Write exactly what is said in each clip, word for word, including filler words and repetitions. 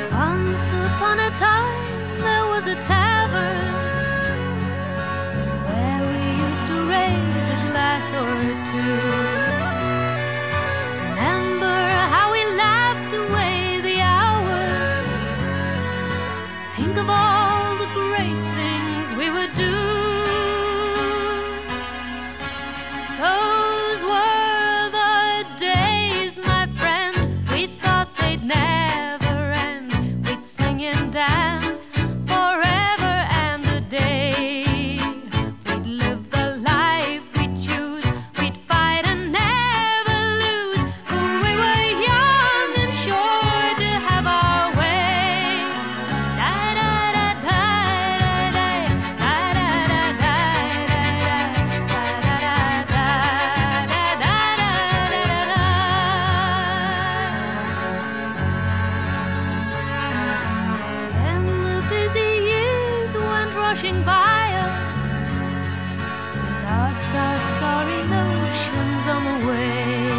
Once upon a time there was a tavern where we used to raise a glass or two. Remember how we laughed away the hours. Think of all the great things we would do. Those were the days, my friend. We thought they'd never end. We'd sing and dance forever and a day. We'd live the life we'd choose. We'd fight and never lose. For we were young and sure to have our way. Da da da da da da da da da da And the busy years went rushing by us. We lost our starry notions on the way.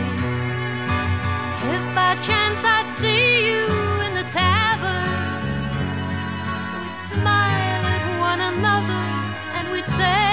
If by chance I'd see you in the tavern, we'd smile at one another and we'd say,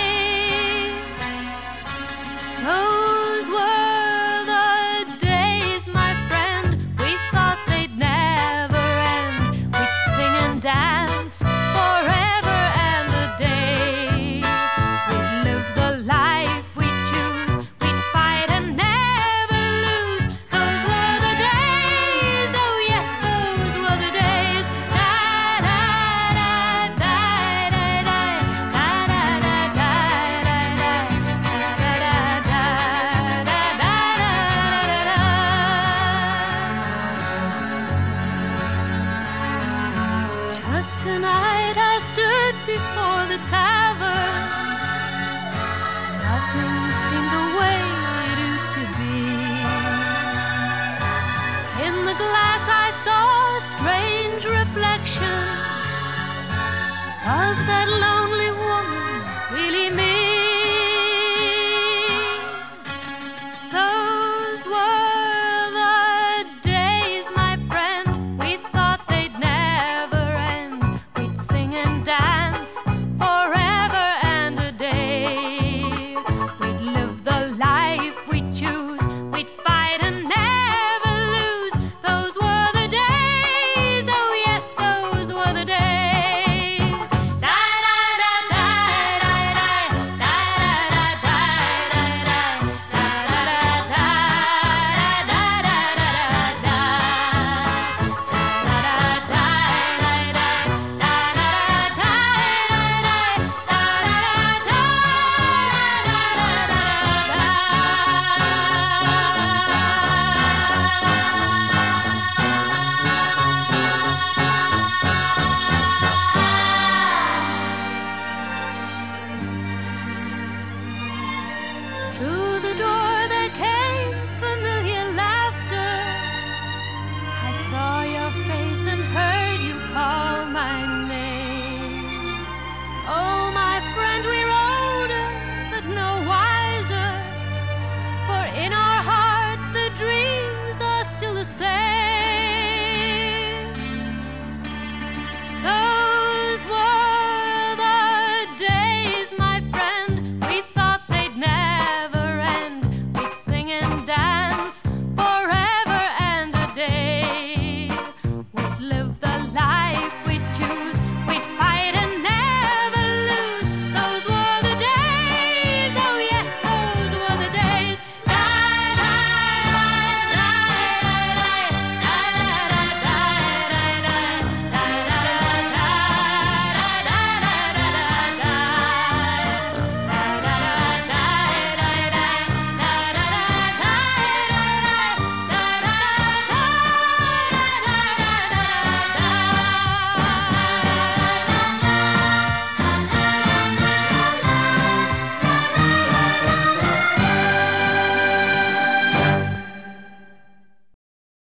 those were the days, my friend. We thought they'd never end. We'd sing and dance forever and a day. We'd live the life we'd choose. We'd fight and never lose. Those were the days. Oh yes, those were the days. Da da da da da da da da da da Just tonight I stood before the tavern.